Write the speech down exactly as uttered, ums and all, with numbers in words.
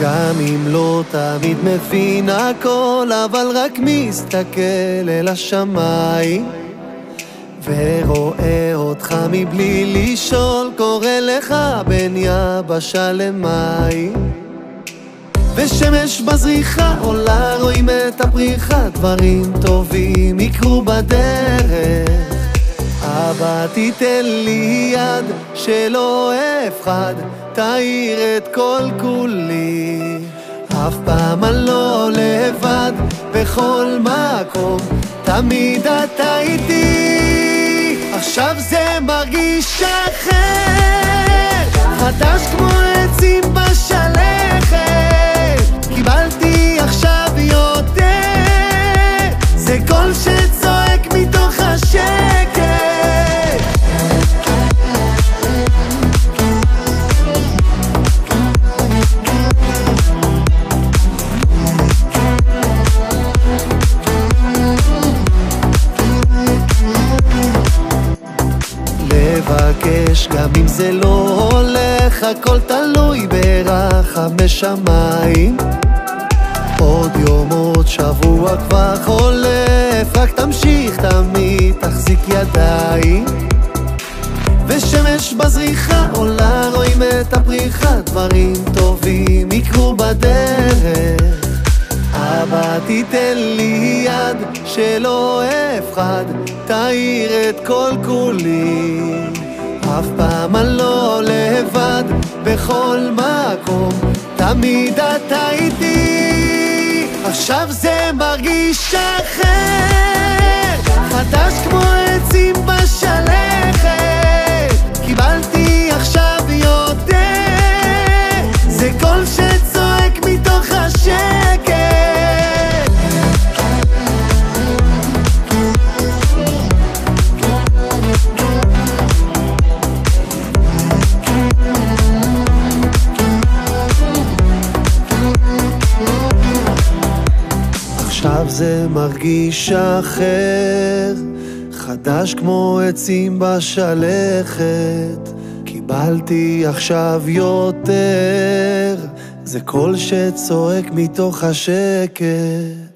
גם אם לא תמיד מבין הכל, אבל רק מסתכל אל השמיים ורואה אותך מבלי לשאול, קורא לך בין יבשה למים. ושמש בזריחה עולה, רואים את הפריחה, דברים טובים יקרו בדרך. אבא תיתן לי יד שלא אפחד, תאיר את כל כולי, אף פעם אני לא לבד, בכל מקום תמיד אתה איתי. עכשיו זה מרגיש אחר, חדש כמו עצים בשלכת, קיבלתי עכשיו יותר, זה קול שצועק מתוך השקט. לבקש גם אם זה לא הולך, הכל תלוי ברחם משמיים. עוד יום עוד שבוע כבר חולף, רק תמשיך תמיד תחזיק ידיים. ושמש בזריחה עולה, רואים את הפריחה, דברים טובים יקרו בדרך. אבא תיתן לי יד שלא אפחד, תאיר את כל כולי, אף פעם אני לא לבד, בכל מקום תמיד אתה איתי. עכשיו זה מרגיש אחר, חדש כמו עצים בשלכת, קיבלתי עכשיו יותר, זה קול שצועק מתוך השקט. עכשיו זה מרגיש אחר, חדש כמו עצים בשלכת, קיבלתי עכשיו יותר, זה קול שצועק מתוך השקט.